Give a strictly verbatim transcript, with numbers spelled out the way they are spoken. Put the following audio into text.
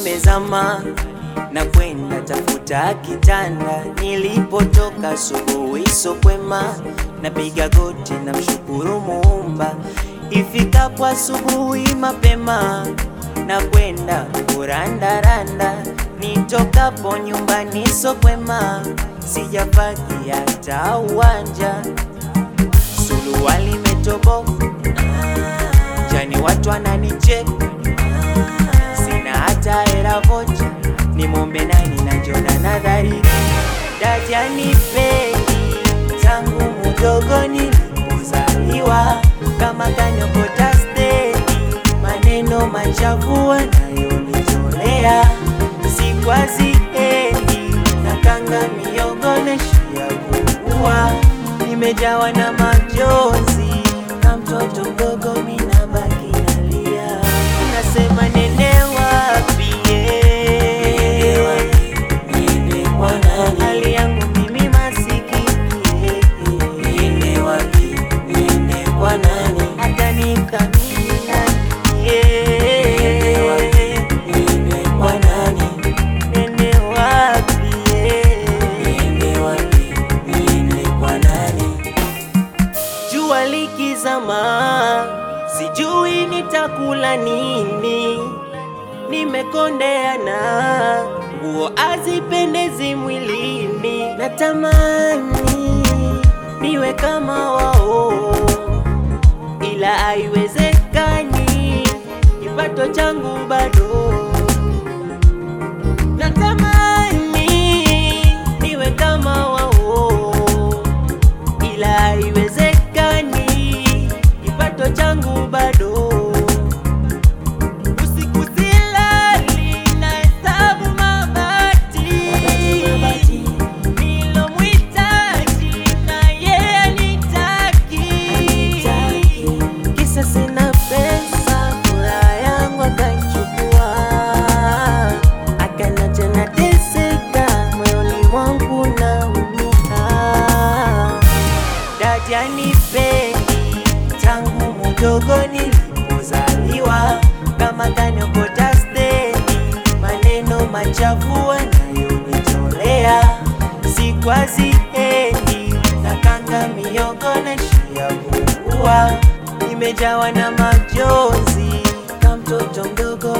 limezama na kwenda tafuta kitanda. Nilipotoka asubuhi sokwema, napiga goti na mshukuru Muumba. Ifikapo asubuhi mapema, na kwenda kurandaranda. Nitokapo nyumbani sokwema, sijapaki hata uwanja. Suruali imetoboka, jani watu wananicheka. Sina hata hela vocha, ni mombe nani na jona nadhari. Daja nipendi, tangu mdogo nilipozaliwa. Kama kanyokota stendi, maneno machafu wanayonitolea. Sikwazi endi, nakanga miogo nashia kuua. Nimejawa na majonzi, na mtoto mdogo mina baki nalia. Nasema nene wapi, niende kwa nani? Hali yangu mimi masikini, niende wapi, niende kwa nani? Hata nikamili nani, niende wapi, niende kwa nani? Nene wapi, niende wapi, niende kwa nani? Jua likizama, sijui nitakula nini. Nimekondeana, nguo hazipendezi mwilini. Natamani niwe kama wao, ila haiwezekani, kipato changu bado. Natamani niwe kama wao, ila haiwezekani, kipato changu bado. Usiku silali nahesabu mabati, nilomhitaji na yeye hanitaki. Kisa sina pesa, furaha yangu akaichukua. Akaniacha nateseka, moyoni mwangu naumia. Daja nipendi, tangu mdogo nilipozaliwa. Kama kanyokota stendi, maneno machafu wanayonitolea. Sikwazi endi, nakanga miogo nashia kuua. Nimejawa na majonzi, kama mtoto mdogo